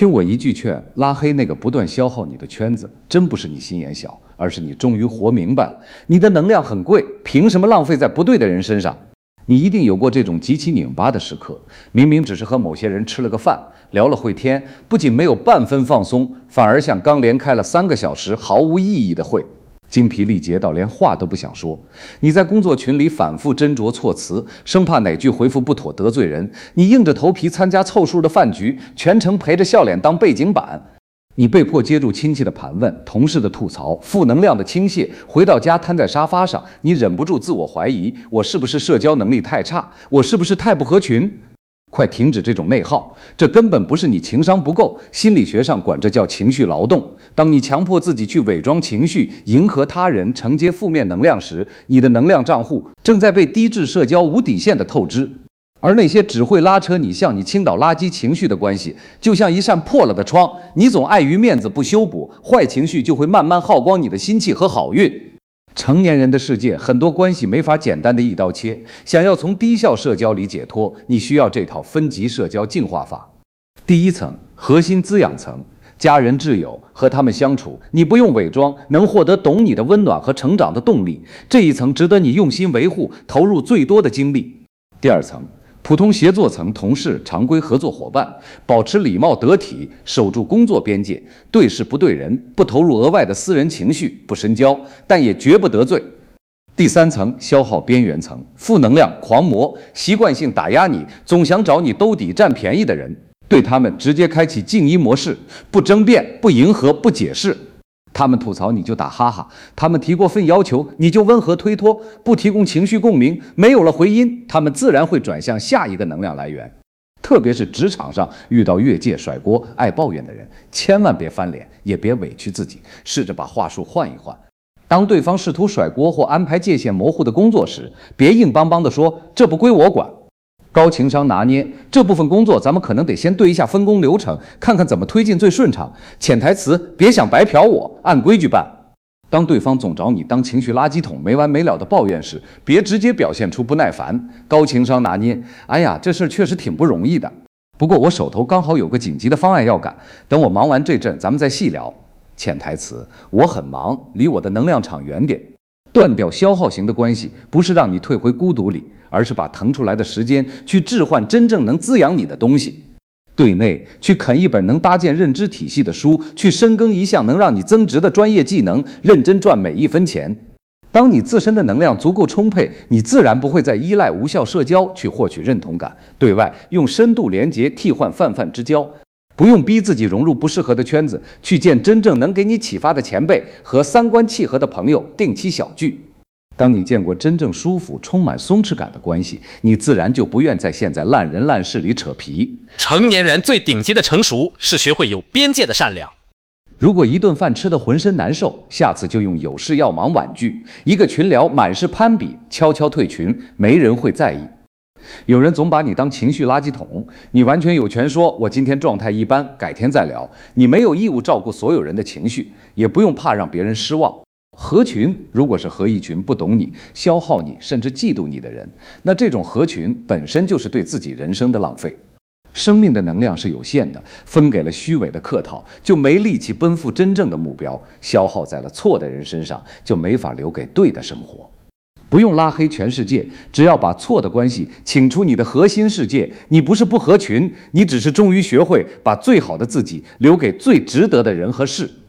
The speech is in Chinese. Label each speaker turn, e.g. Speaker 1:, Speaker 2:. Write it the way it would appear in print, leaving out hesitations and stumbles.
Speaker 1: 听我一句劝，拉黑那个不断消耗你的圈子，真不是你心眼小，而是你终于活明白了，你的能量很贵，凭什么浪费在不对的人身上？你一定有过这种极其拧巴的时刻，明明只是和某些人吃了个饭，聊了会天，不仅没有半分放松，反而像刚连开了3个小时毫无意义的会，精疲力竭到连话都不想说。你在工作群里反复斟酌措辞，生怕哪句回复不妥得罪人，你硬着头皮参加凑数的饭局，全程陪着笑脸当背景板。你被迫接住亲戚的盘问，同事的吐槽，负能量的倾泻，回到家瘫在沙发上，你忍不住自我怀疑，我是不是社交能力太差？我是不是太不合群？快停止这种内耗，这根本不是你情商不够，心理学上管这叫情绪劳动。当你强迫自己去伪装情绪，迎合他人，承接负面能量时，你的能量账户正在被低质社交无底线的透支。而那些只会拉扯你、向你倾倒垃圾情绪的关系，就像一扇破了的窗，你总碍于面子不修补，坏情绪就会慢慢耗光你的心气和好运。成年人的世界，很多关系没法简单的一刀切，想要从低效社交里解脱，你需要这套分级社交进化法。第一层，核心滋养层，家人挚友，和他们相处，你不用伪装，能获得懂你的温暖和成长的动力，这一层值得你用心维护，投入最多的精力。第二层，普通协作层，同事、常规合作伙伴，保持礼貌得体，守住工作边界，对事不对人，不投入额外的私人情绪，不深交，但也绝不得罪。第三层，消耗边缘层，负能量狂魔，习惯性打压你，总想找你兜底占便宜的人，对他们直接开启静音模式，不争辩，不迎合，不解释。他们吐槽你就打哈哈，他们提过分要求你就温和推脱，不提供情绪共鸣，没有了回音，他们自然会转向下一个能量来源。特别是职场上遇到越界甩锅、爱抱怨的人，千万别翻脸，也别委屈自己，试着把话术换一换。当对方试图甩锅或安排界限模糊的工作时，别硬邦邦地说这不归我管。高情商拿捏，这部分工作咱们可能得先对一下分工流程，看看怎么推进最顺畅。潜台词，别想白嫖我，按规矩办。当对方总找你当情绪垃圾桶，没完没了的抱怨时，别直接表现出不耐烦。高情商拿捏，哎呀，这事确实挺不容易的，不过我手头刚好有个紧急的方案要赶，等我忙完这阵咱们再细聊。潜台词，我很忙，离我的能量场远点。断掉消耗型的关系，不是让你退回孤独里，而是把腾出来的时间去置换真正能滋养你的东西。对内，去啃一本能搭建认知体系的书，去深耕一项能让你增值的专业技能，认真赚每一分钱。当你自身的能量足够充沛，你自然不会再依赖无效社交去获取认同感。对外，用深度连结替换泛泛之交，不用逼自己融入不适合的圈子，去见真正能给你启发的前辈和三观契合的朋友，定期小聚。当你见过真正舒服、充满松弛感的关系，你自然就不愿再陷在烂人烂事里扯皮。
Speaker 2: 成年人最顶级的成熟是学会有边界的善良。
Speaker 1: 如果一顿饭吃得浑身难受，下次就用有事要忙婉拒。一个群聊满是攀比，悄悄退群，没人会在意。有人总把你当情绪垃圾桶，你完全有权说我今天状态一般，改天再聊。你没有义务照顾所有人的情绪，也不用怕让别人失望。合群如果是合一群不懂你、消耗你甚至嫉妒你的人，那这种合群本身就是对自己人生的浪费。生命的能量是有限的，分给了虚伪的客套，就没力气奔赴真正的目标；消耗在了错的人身上，就没法留给对的生活。不用拉黑全世界，只要把错的关系请出你的核心世界，你不是不合群，你只是终于学会把最好的自己留给最值得的人和事。